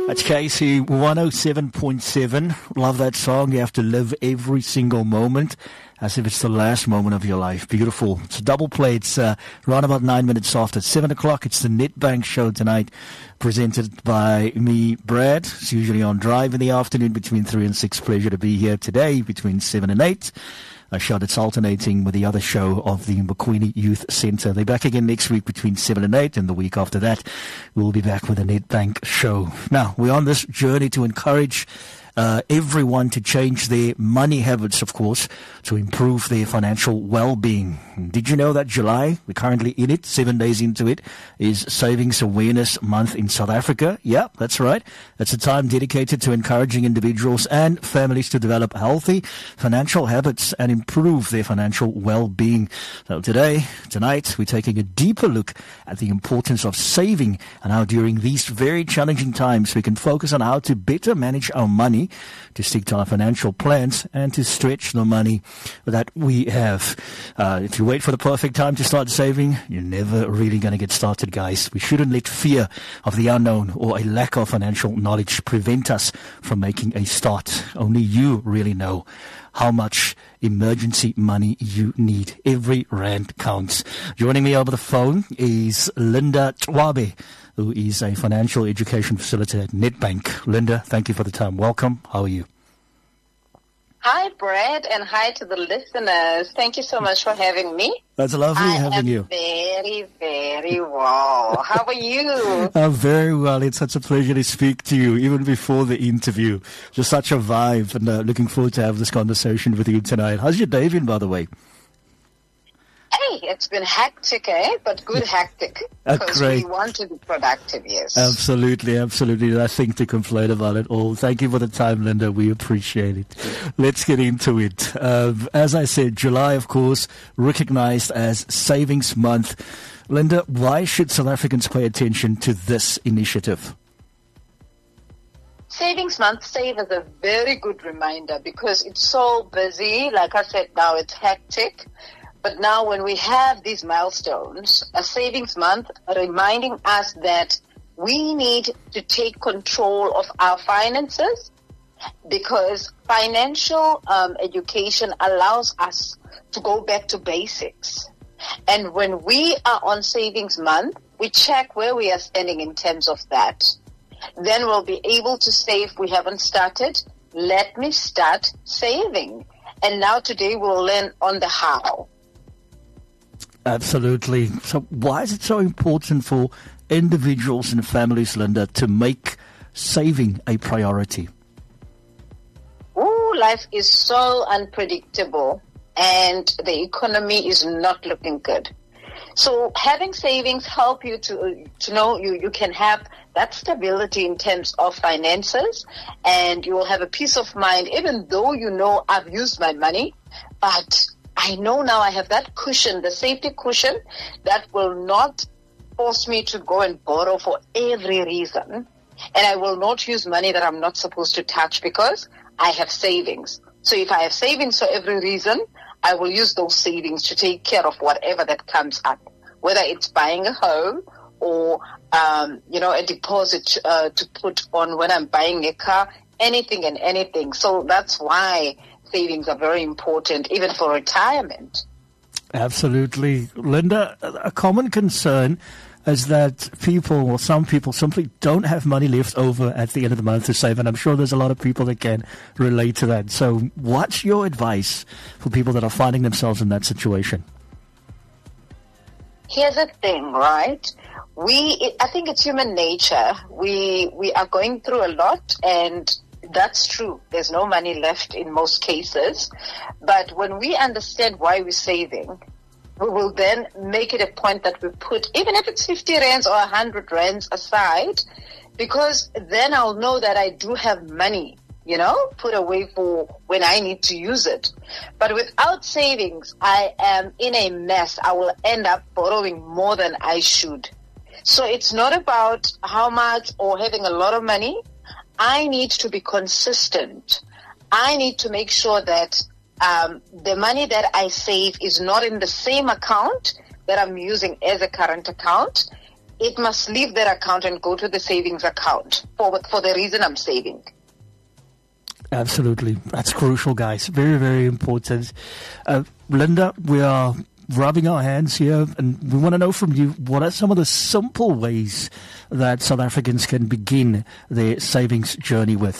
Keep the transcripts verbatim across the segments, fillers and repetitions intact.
That's K C one oh seven point seven. Love that song. You have to live every single moment as if it's the last moment of your life. Beautiful. It's a double play. It's uh, around about nine minutes after seven o'clock. It's the Nedbank show tonight, presented by me, Brad. It's usually on Drive in the afternoon between three and six. Pleasure to be here today between seven and eight. A show that's alternating with the other show of the Mbokwini Youth Centre. They're back again next week between seven and eight, and the week after that, we'll be back with the Nedbank show. Now, we're on this journey to encourage uh, everyone to change their money habits, of course, to improve their financial well-being. Did you know that July, we're currently in it, seven days into it, is Savings Awareness Month in South Africa? Yeah, that's right. It's a time dedicated to encouraging individuals and families to develop healthy financial habits and improve their financial well-being. So today, tonight, we're taking a deeper look at the importance of saving and how during these very challenging times we can focus on how to better manage our money, to stick to our financial plans, and to stretch the money that we have. Uh, if you wait for the perfect time to start saving, you're never really going to get started, guys. We shouldn't let fear of the unknown or a lack of financial knowledge prevent us from making a start. Only you really know how much emergency money you need. Every rand counts. Joining me over the phone is Linda Twabe, who is a financial education facilitator at Nedbank. Linda, thank you for the time. Welcome. How are you? Hi, Brad, and hi to the listeners. Thank you so much for having me. That's lovely I having am you. very, very well. How are you? I'm very well. It's such a pleasure to speak to you, even before the interview. Just such a vibe, and uh, looking forward to have this conversation with you tonight. How's your day been, by the way? Hey, it's been hectic, eh? But good hectic. Uh, because great. we want to be productive, yes. Absolutely, absolutely. Nothing to complain about at all. Thank you for the time, Linda. We appreciate it. Let's get into it. Um, as I said, July, of course, recognized as Savings Month. Linda, why should South Africans pay attention to this initiative? Savings Month Save is a very good reminder because it's so busy. Like I said, now it's hectic. But now when we have these milestones, a savings month reminding us that we need to take control of our finances because financial um, education allows us to go back to basics. And when we are on savings month, we check where we are standing in terms of that. Then we'll be able to say if we haven't started, let me start saving. And now today we'll learn on the how. Absolutely. So why is it so important for individuals and families, Linda, to make saving a priority? Ooh, life is so unpredictable and the economy is not looking good. So having savings help you to to know you, you can have that stability in terms of finances, and you will have a peace of mind even though you know I've used my money, but I know now I have that cushion, the safety cushion, that will not force me to go and borrow for every reason. And I will not use money that I'm not supposed to touch because I have savings. So if I have savings for every reason, I will use those savings to take care of whatever that comes up, whether it's buying a home or, um, you know, a deposit uh, to put on when I'm buying a car, anything and anything. So that's why savings are very important, even for retirement. Absolutely. Linda, a common concern is that people, or some people, simply don't have money left over at the end of the month to save, and I'm sure there's a lot of people that can relate to that. So what's your advice for people that are finding themselves in that situation? Here's the thing, right? We, I think it's human nature. We, we are going through a lot, and that's true. There's no money left in most cases. But when we understand why we're saving, we will then make it a point that we put, even if it's fifty rands or one hundred rands aside, because then I'll know that I do have money, you know, put away for when I need to use it. But without savings, I am in a mess. I will end up borrowing more than I should. So it's not about how much or having a lot of money. I need to be consistent. I need to make sure that um, the money that I save is not in the same account that I'm using as a current account. it must leave that account and go to the savings account for for the reason I'm saving. Absolutely. That's crucial, guys. Very, very important. Uh, Linda, we are rubbing our hands here, and we want to know from you, what are some of the simple ways that South Africans can begin their savings journey with?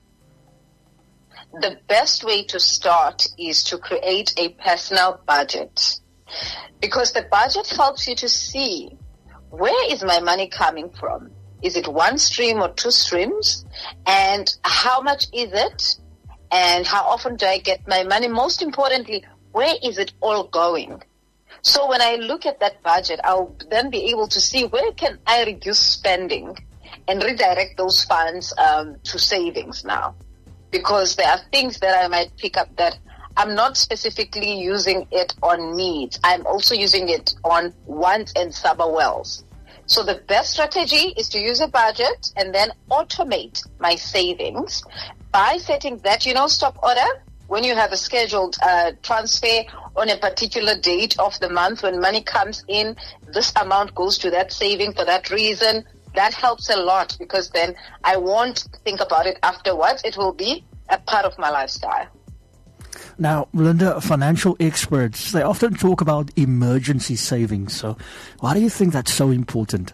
The best way to start is to create a personal budget, because the budget helps you to see, where is my money coming from? Is it one stream or two streams? And how much is it? And how often do I get my money? Most importantly, where is it all going? So when I look at that budget, I'll then be able to see, where can I reduce spending and redirect those funds um, to savings now? Because there are things that I might pick up that I'm not specifically using it on needs. I'm also using it on wants and sub-wells. So the best strategy is to use a budget and then automate my savings by setting that, you know, stop order. When you have a scheduled uh, transfer on a particular date of the month, when money comes in, this amount goes to that saving for that reason. That helps a lot, because then I won't think about it afterwards. It will be a part of my lifestyle. Now, Linda, financial experts, they often talk about emergency savings. So why do you think that's so important?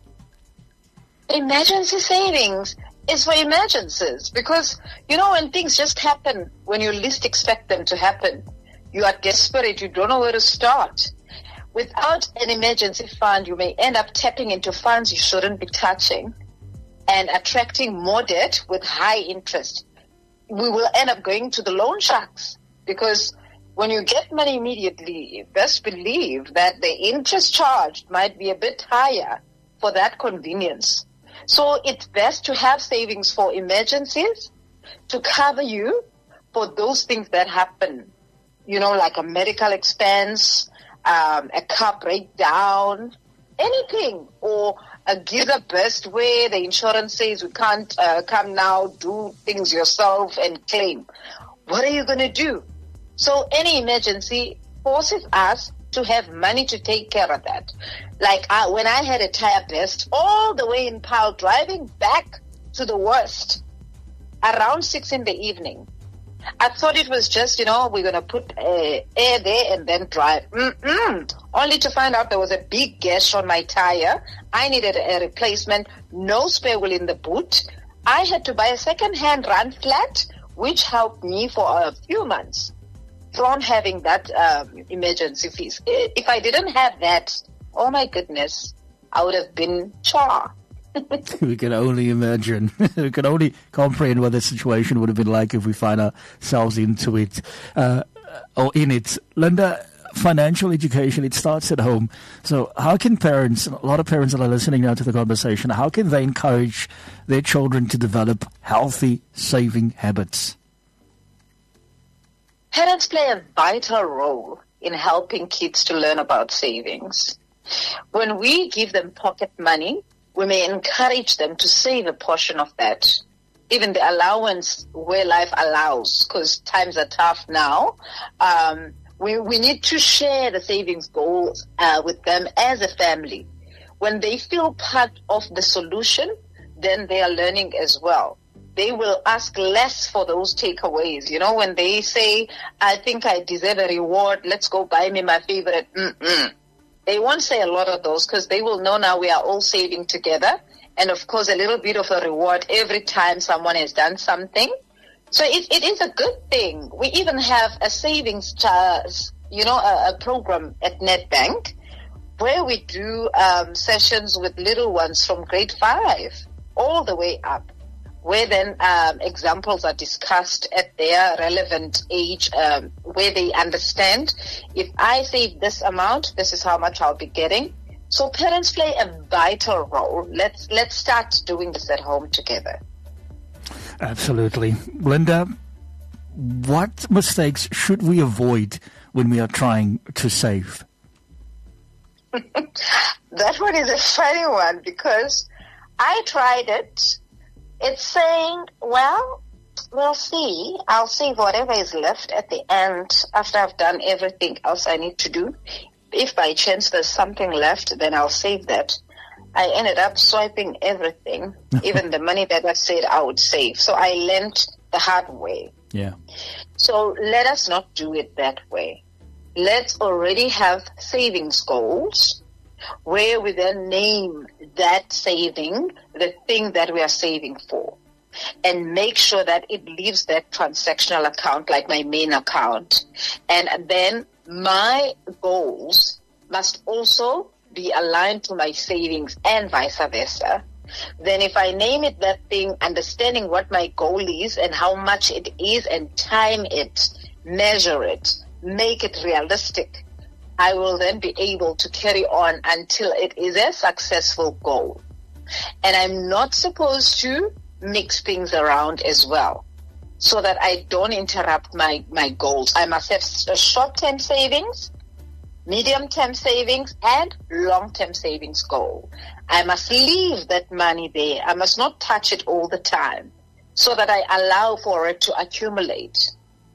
Emergency savings is for emergencies, because, you know, when things just happen, when you least expect them to happen, you are desperate, you don't know where to start. Without an emergency fund, you may end up tapping into funds you shouldn't be touching and attracting more debt with high interest. We will end up going to the loan sharks, because when you get money immediately, best believe that the interest charged might be a bit higher for that convenience. So it's best to have savings for emergencies, to cover you for those things that happen, you know, like a medical expense, um, a car breakdown, anything, or a geyser burst where the insurance says we can't uh, come now, do things yourself and claim. What are you going to do? So any emergency forces us to have money to take care of that. Like I, when I had a tire burst all the way in Paarl, driving back to the worst around six in the evening, I thought it was just, you know, we're going to put uh, air there and then drive. Mm-mm. Only to find out there was a big gash on my tire. I needed a replacement, no spare wheel in the boot. I had to buy a second-hand run flat, which helped me for a few months from having that um, emergency fees. If I didn't have that, oh my goodness, I would have been char. We can only imagine. We can only comprehend what the situation would have been like if we find ourselves into it uh, or in it. Linda, financial education, it starts at home. So how can parents, a lot of parents that are listening now to the conversation, how can they encourage their children to develop healthy saving habits? Parents play a vital role in helping kids to learn about savings. When we give them pocket money, we may encourage them to save a portion of that, even the allowance where life allows, because times are tough now. Um, we, we need to share the savings goals uh, with them as a family. When they feel part of the solution, then they are learning as well. They will ask less for those takeaways. You know, when they say, I think I deserve a reward, let's go buy me my favorite. Mm-mm. They won't say a lot of those, because they will know now we are all saving together. And of course, a little bit of a reward every time someone has done something. So it, it is a good thing. We even have a savings, uh, you know, a, a program at Nedbank where we do um, sessions with little ones from grade five all the way up, where then um, examples are discussed at their relevant age, um, where they understand, if I save this amount, this is how much I'll be getting. So parents play a vital role. Let's let's start doing this at home together. Absolutely. Linda, what mistakes should we avoid when we are trying to save? That one is a funny one, because I tried it. It's saying, well, we'll see. I'll save whatever is left at the end after I've done everything else I need to do. If by chance there's something left, then I'll save that. I ended up swiping everything, even the money that I said I would save. So I learned the hard way. Yeah. So let us not do it that way. Let's already have savings goals where we then name that saving the thing that we are saving for, and make sure that it leaves that transactional account like my main account. And then my goals must also be aligned to my savings and vice versa. Then if I name it that thing, understanding what my goal is and how much it is and time it, measure it, make it realistic, I will then be able to carry on until it is a successful goal. And I'm not supposed to mix things around as well so that I don't interrupt my, my goals. I must have a short-term savings, medium-term savings, and long-term savings goal. I must leave that money there. I must not touch it all the time so that I allow for it to accumulate.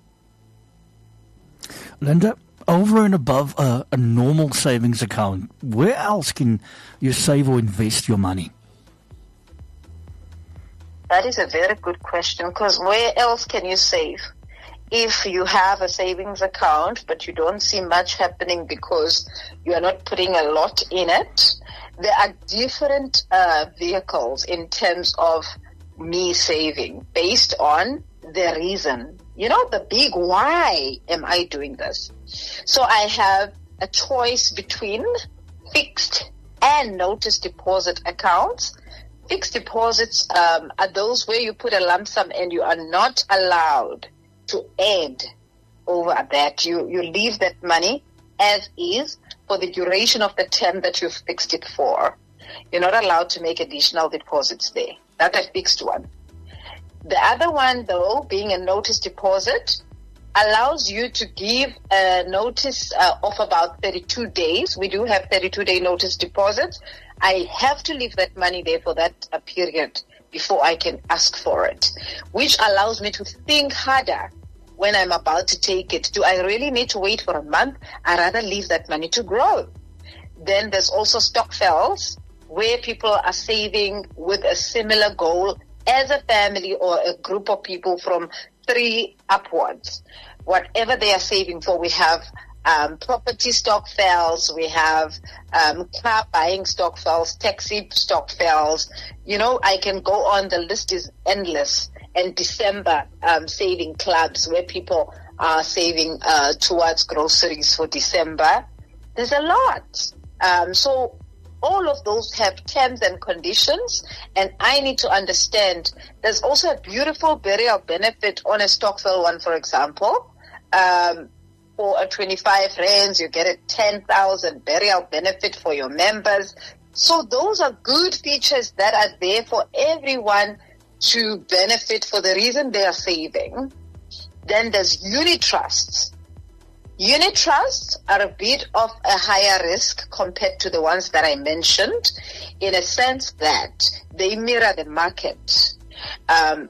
Linda, over and above a, a normal savings account, where else can you save or invest your money? That is a very good question, because where else can you save? If you have a savings account, but you don't see much happening because you are not putting a lot in it, there are different uh, vehicles in terms of me saving based on the reason. You know, the big why am I doing this? So I have a choice between fixed and notice deposit accounts. Fixed deposits um, are those where you put a lump sum and you are not allowed to add over that. You, you leave that money as is for the duration of the term that you've fixed it for. You're not allowed to make additional deposits there. That's a fixed one. The other one, though, being a notice deposit, allows you to give a notice uh, of about thirty-two days. We do have thirty-two day notice deposits. I have to leave that money there for that uh, period before I can ask for it, which allows me to think harder when I'm about to take it. Do I really need to wait for a month? I'd rather leave that money to grow. Then there's also stokvels, where people are saving with a similar goal as a family or a group of people from three upwards. Whatever they are saving for, we have um, property stokvels, we have um, car buying stokvels, taxi stokvels. You know, I can go on, the list is endless. And December um, saving clubs where people are saving uh, towards groceries for December. There's a lot. Um, so all of those have terms and conditions, and I need to understand. There's also a beautiful burial benefit on a stokvel one, for example. Um, for a twenty-five rands, you get a ten thousand burial benefit for your members. So those are good features that are there for everyone to benefit for the reason they are saving. Then there's unit trusts. Unit trusts are a bit of a higher risk compared to the ones that I mentioned, in a sense that they mirror the market um,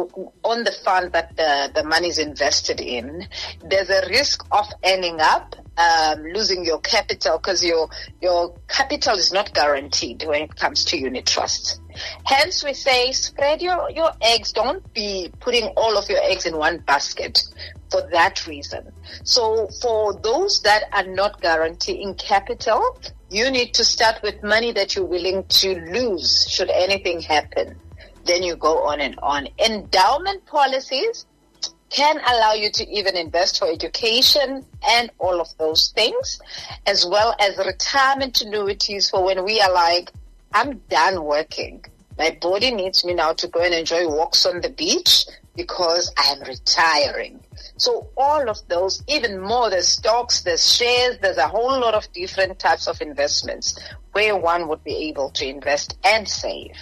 on the fund that the, the money is invested in. There's a risk of ending up um, losing your capital, because your your capital is not guaranteed when it comes to unit trusts. Hence, we say spread your, your eggs. Don't be putting all of your eggs in one basket for that reason. So for those that are not guaranteeing capital, you need to start with money that you're willing to lose should anything happen. Then you go on and on. Endowment policies can allow you to even invest for education and all of those things, as well as retirement annuities for when we are like, I'm done working. My body needs me now to go and enjoy walks on the beach because I am retiring. So all of those, even more, there's stocks, there's shares, there's a whole lot of different types of investments where one would be able to invest and save.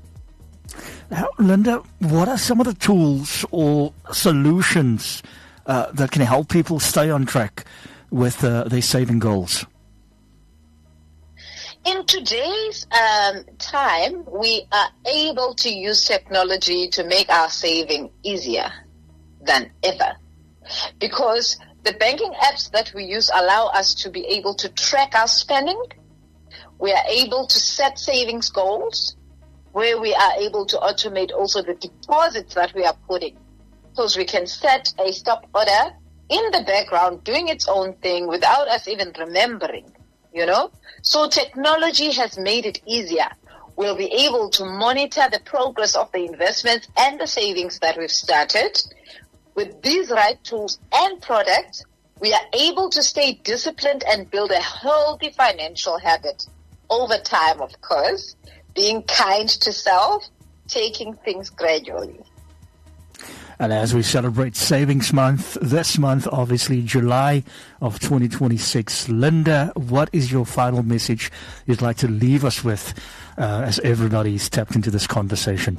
Now, Linda, what are some of the tools or solutions uh, that can help people stay on track with uh, their saving goals? In today's um, time, we are able to use technology to make our saving easier than ever, because the banking apps that we use allow us to be able to track our spending. We are able to set savings goals where we are able to automate also the deposits that we are putting. Because we can set a stop order in the background doing its own thing without us even remembering, you know. So technology has made it easier. We'll be able to monitor the progress of the investments and the savings that we've started. With these right tools and products, we are able to stay disciplined and build a healthy financial habit over time, of course, being kind to self, taking things gradually. And as we celebrate Savings Month, this month, obviously July of twenty twenty-six, Linda, what is your final message you'd like to leave us with uh, as everybody's tapped into this conversation?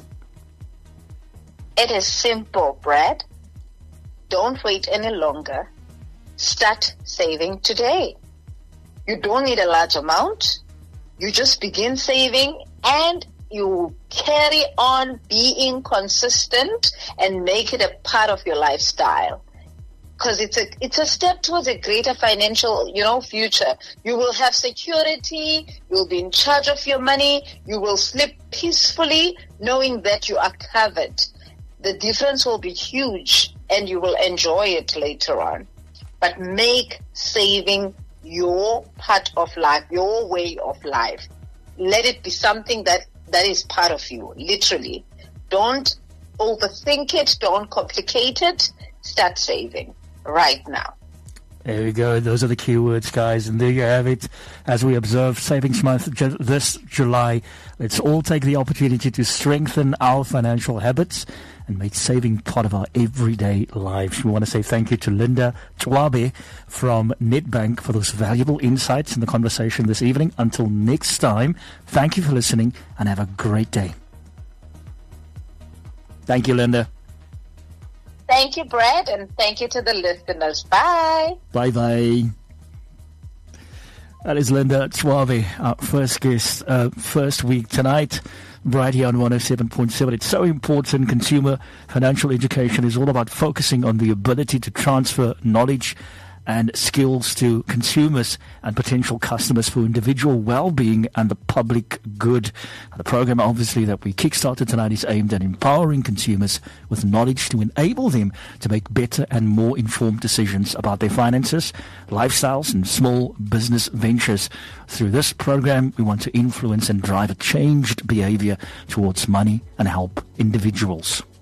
It is simple, Brad. Don't wait any longer. Start saving today. You don't need a large amount. You just begin saving and you carry on being consistent and make it a part of your lifestyle. Because it's a it's a step towards a greater financial, you know, future. You will have security, you'll be in charge of your money, you will sleep peacefully knowing that you are covered. The difference will be huge and you will enjoy it later on. But make saving your part of life, your way of life. Let it be something that that is part of you, literally. Don't overthink it. Don't complicate it. Start saving right now. There we go. Those are the key words, guys. And there you have it. As we observe Savings Month ju- this July, let's all take the opportunity to strengthen our financial habits and make saving part of our everyday lives. We want to say thank you to Linda Chwabe from Nedbank for those valuable insights in the conversation this evening. Until next time, thank you for listening and have a great day. Thank you, Linda. Thank you, Brad, and thank you to the listeners. Bye. Bye-bye. That is Linda Chwabe, our first guest, uh, first week tonight, right here on one oh seven point seven. It's so important. Consumer financial education is all about focusing on the ability to transfer knowledge and skills to consumers and potential customers for individual well-being and the public good. The program, obviously, that we kickstarted tonight is aimed at empowering consumers with knowledge to enable them to make better and more informed decisions about their finances, lifestyles, and small business ventures. Through this program, we want to influence and drive a changed behavior towards money and help individuals.